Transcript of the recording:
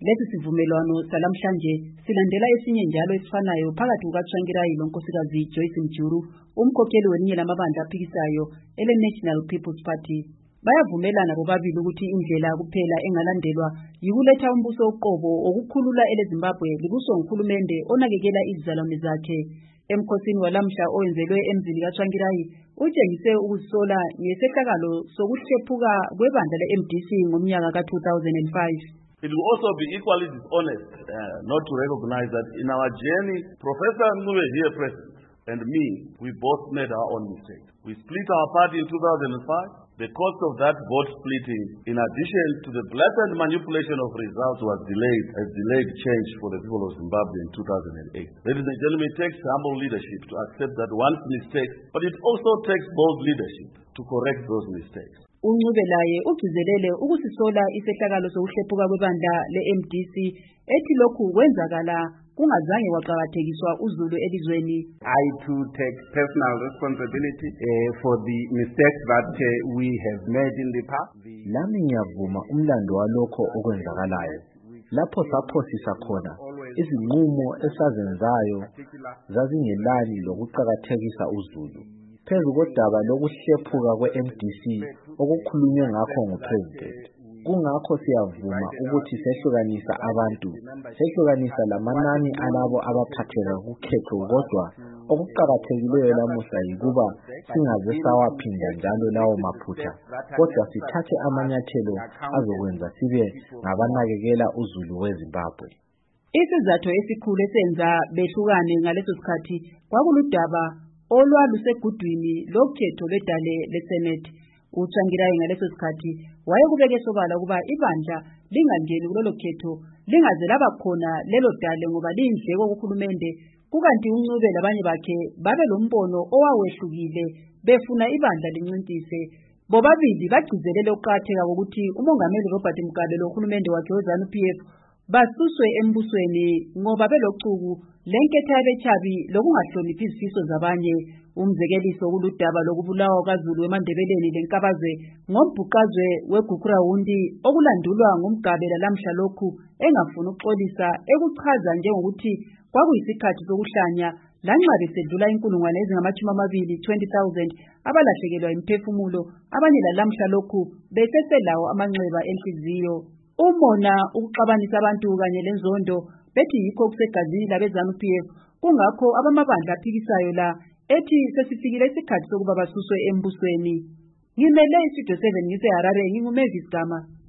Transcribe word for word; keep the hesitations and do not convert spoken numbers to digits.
Lesi sivumelwano salamhlanje silandela esinye njalo esifanayo phakathi kukaTsvangirai lonkosikazi Joyce Mjuru, umkhokheli welinye lamabandla aphikisayo ele National People's Party. Bayavumelana bobabili ukuthi indlela kuphela engalandelwa yikuletha umbuso uqobo okukhulula ele Zimbabwe libuso nguhulumende onakekela izizalwane zakhe. Emkhosini walamhla owenzelwe emzini kaTsvangirai utshengise ukusola ngesehlakalo sokuhlephuka kwebandla le-M D C ngomnyaka ka two thousand five. It will also be equally dishonest uh, not to recognize that in our journey, Professor Ncube, here present, and me, we both made our own mistakes. We split our party in two thousand five. The cost of that vote splitting, in addition to the blatant manipulation of results, was delayed as delayed change for the people of Zimbabwe in two thousand eight. Ladies and gentlemen, it takes humble leadership to accept that one's mistakes, but it also takes bold leadership to correct those mistakes. Uncube laye ugcizelele ukusisola isehlakalo sokuhlephuka kwebandla le-M D C ethi lokhu kwenzakala kungazange waqakathekiswa uzulu elizweni. I too take personal responsibility uh, for the mistakes that uh, we have made in the past. Nami ngiyavuma umlando walokho okwenzakalayo. Lapho saphosisa khona izinqumo esazenzayo zazingelani lokuqakathekisa uzulu. Phezu kodaba lokuhlephuka kwe-M D C okukhulunywe ngakho nguPresident. Kungakho siyavuma ukuthi sehlukanisa abantu, sehlukanisa lamanani alabo abaphatheka kukhetho, kodwa okuqakathekileyo lamuhla yikuba singaze sawaphinda njalo lawo maphutha, kodwa sithathe amanyathelo azokwenza sibe ngabanakekela uzulu weZimbabwe. Isizathu esikhulu esenza behlukane ngaleso sikhathi kwakuludaba olwalusegudwini lokhetho lwedale leSenate. uTsvangirai ngaleso sikhathi wayekubeke sobala ukuba ibandla lingangeni kulelo khetho lingaze laba khona lelo dale ngoba liyindleko kuhulumende, kukanti uNcube labanye bakhe babe lombono owawehlukile befuna ibandla lincintise. Bobabili bagcizelele ukuqatheka kokuthi umongameli Robert Mugabe lohulumende wakhe weZANU P F basuswe embusweni ngoba belochuku lenketha yabechabi lokungahloniphi izifiso zabanye. Umzekeliso kuludaba lokubulawa kwaZulu eMandebeleni lenkabazwe ngombhuqazwe weGukurawundi okulandulwa ngumGabe lalamhla lokhu engafuna ukuxolisa ekuchaza njengokuthi kwakuyisikhathi sokuhlanya lanxa besedlula inkulungwane ezingamachumi amabili twenty thousand abalahlekelwa imphefumulo, abanye lalamhla lokhu beseselawo amanxeba enhliziyo. Umona ukuxabanisa abantu kanye lenzondo bethi yikho kusegazini labeZANU P F, kungakho abamabandla aphikisayo la ethi sesifikile isikhathi sokuba basuswe embusweni. Ngimele iStudio seven ngise Harare, nginguMavis Gama.